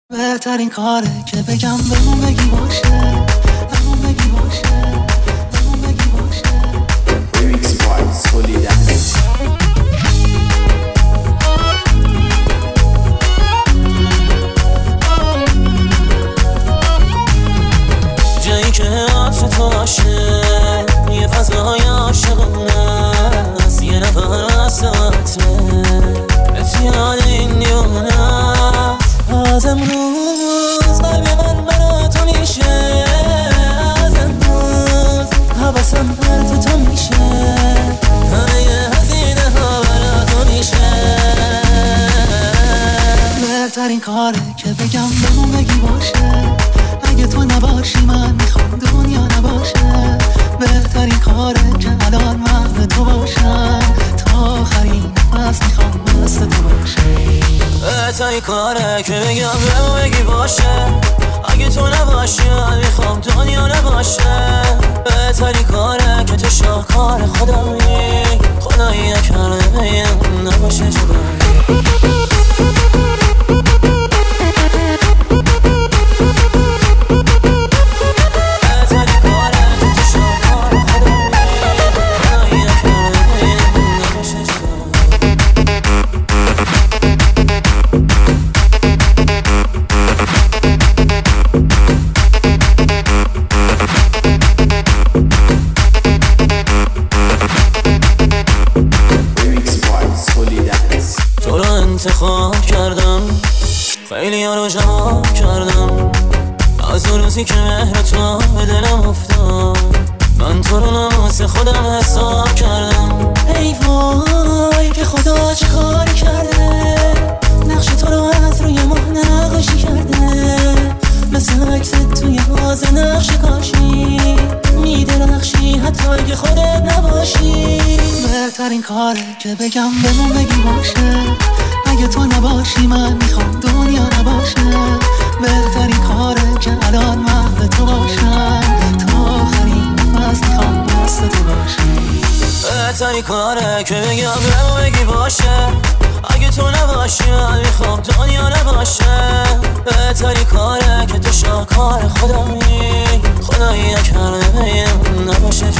بهترین کاره که بگم بمون بگی باشه، بمون بگی باشه، بمون بگی باشه. Remix by Solidaris. جایی که عطر تو باشه، یه فضای عاشقانه است، یه نفس عطره بهت یاد این دیوانه است. از امروز قلب من برا تو میشه، از امروز حواسم پرت تو میشه، همه هزینه ها برا تو میشه. بهترین کاره که بگم بمون بگی باشه، اگه تو نباشی من میخوام دنیا نباشه. بهترین کاره که الان من به تو باشم، تا آخرین نفس میخوام دست تو باشه. بهترین کاره که بگم بمون بگی باشه، اگه تو نباشی من میخوام دنیا نباشه. بهترین کاره که تو شاهکار خدایی، خدایی نکرده بگم نباشه جدایی. انتخاب کردم، خیلی ها رو جواب کردم، از اون روزی که مهر تو به دلم افتاد، من تو رو ناموس خودم حساب کردم. ای وای که خدا چه کاری کرده، نقش تو رو از روی ما نقاشی کرده، مثل عکس توی حوض نقش کاشی میدرخشی حتی اگه خودت نباشی. بهترین کاره که بگم بمون بگی باشه، اگه تو نباشی من میخوام دنیا نباشه. بهترین کاره که الان من به تو باشم، تا آخرین نفس میخوام دست تو باشی. بهترین کاره که بگم بمون بگی باشه، اگه تو نباشی من میخوام دنیا نباشه. بهترین کاره که تو شاهکار خدایی، خدایی نکرده بگم نباشه.